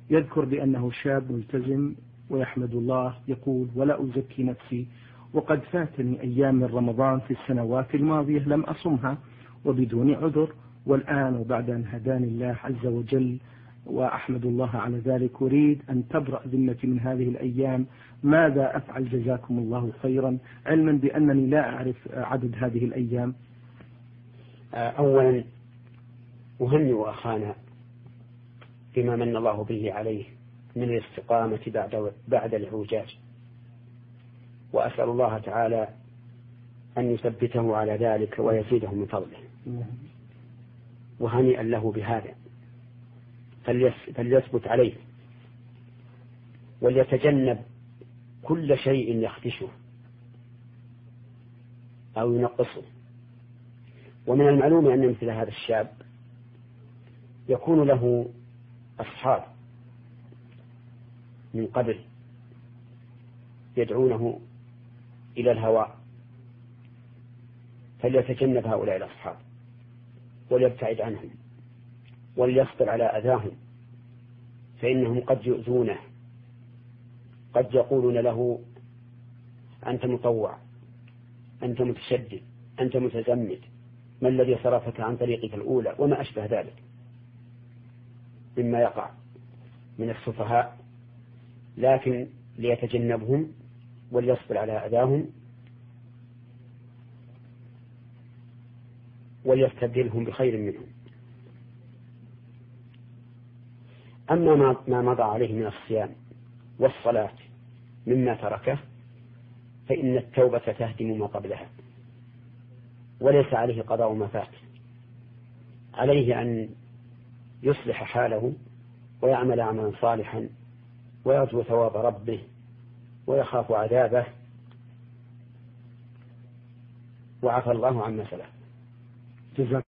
يذكر بأنه شاب ملتزم ويحمد الله، يقول: ولا أزكي نفسي، وقد فاتني أيام من رمضان في السنوات الماضية لم أصمها وبدون عذر، والآن وبعد أن هداني الله عز وجل وأحمد الله على ذلك أريد أن تبرأ ذمتي من هذه الأيام، ماذا أفعل جزاكم الله خيرا، علما بأنني لا أعرف عدد هذه الأيام؟ أولا أهنئ أخانا بما من الله به عليه من الاستقامة بعد الإعوجاج، وأسأل الله تعالى أن يثبته على ذلك ويزيده من فضله، وهنيئا له بهذا، فليثبت عليه وليتجنب كل شيء يخدشه أو ينقصه. ومن المعلوم أن مثل هذا الشاب يكون له أصحاب من قبل يدعونه إلى الهواء، فليتجنب هؤلاء الأصحاب وليبتعد عنهم وليصبر على أذاهم، فإنهم قد يؤذونه، قد يقولون له: أنت مطوع، أنت متشدد، أنت متزمت، ما الذي صرفك عن طريقك الأولى، وما أشبه ذلك مما يقع من السفهاء. لكن ليتجنبهم وليصبر على أذاهم وليستبدلهم بخير منهم. أما ما مضى عليه من الصيام والصلاة مما تركه فإن التوبة تهدم ما قبلها، وليس عليه قضاء ما فات، عليه أن يصلح حاله ويعمل عملا صالحا ويرجو ثواب ربه ويخاف عذابه، وعفى الله عما سلف.